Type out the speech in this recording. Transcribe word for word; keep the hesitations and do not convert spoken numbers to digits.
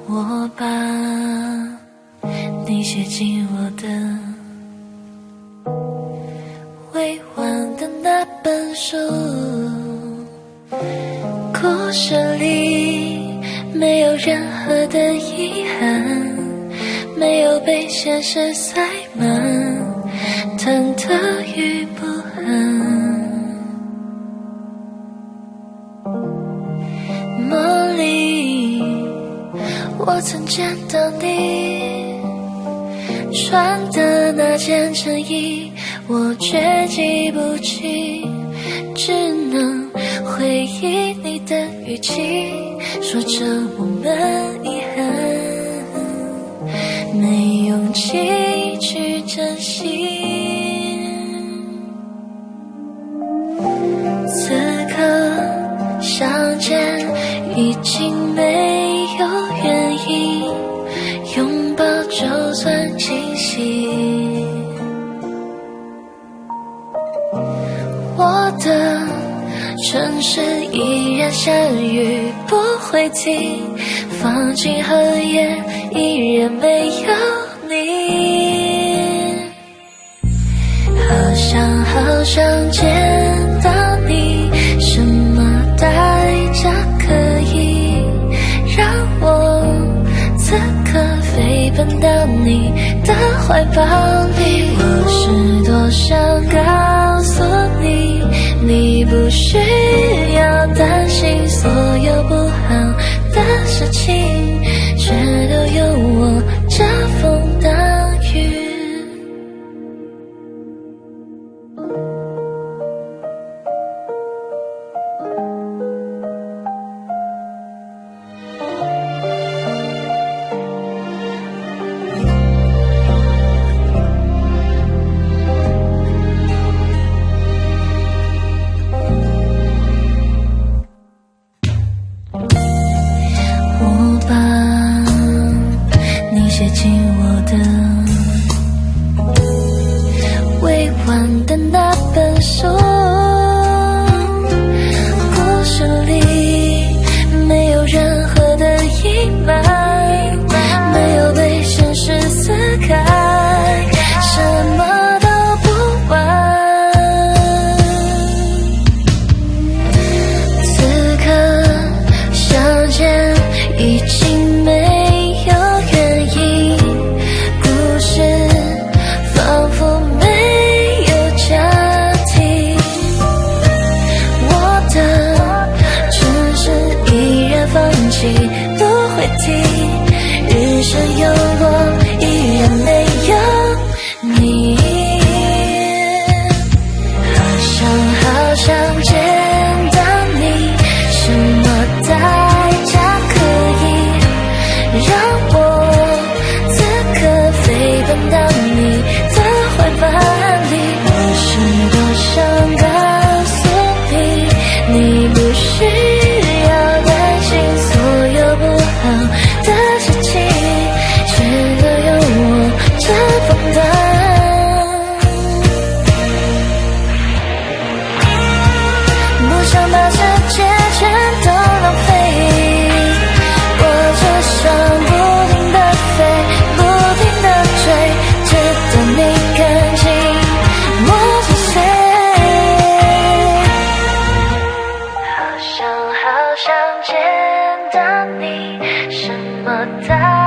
我把你写进我的未完的那本书，故事里没有任何的遗憾，没有被现实塞满，忐忑与不安。梦里我曾见到你穿的那件衬衣，我却记不起，只能回忆你的语气，说着我们遗憾，没勇气去珍惜。此刻相见已经没有原因，拥抱就算惊喜。我的城市依然下雨不会停，放晴和夜依然没有你。好想好想见到你，什么代价可以让我此刻飞奔到你的怀抱里？我是多想告诉你，你不需要担心所有不好的事情，却都有我遮风挡雨。写进我的未完的那本书，故事里没有任何的隐瞒，没有被现实撕开，什么都不完。此刻相见已经没不会停，日升又落依然没有你。好想好想见到你，什么代价可以让我此刻飞奔到你的怀抱里？我是多想告诉你，你不需的事情，却都有我遮风挡。不想把时间全都浪费，我就想不停地飞，不停地追，直到你看清我是谁。好想好想见到你，什么代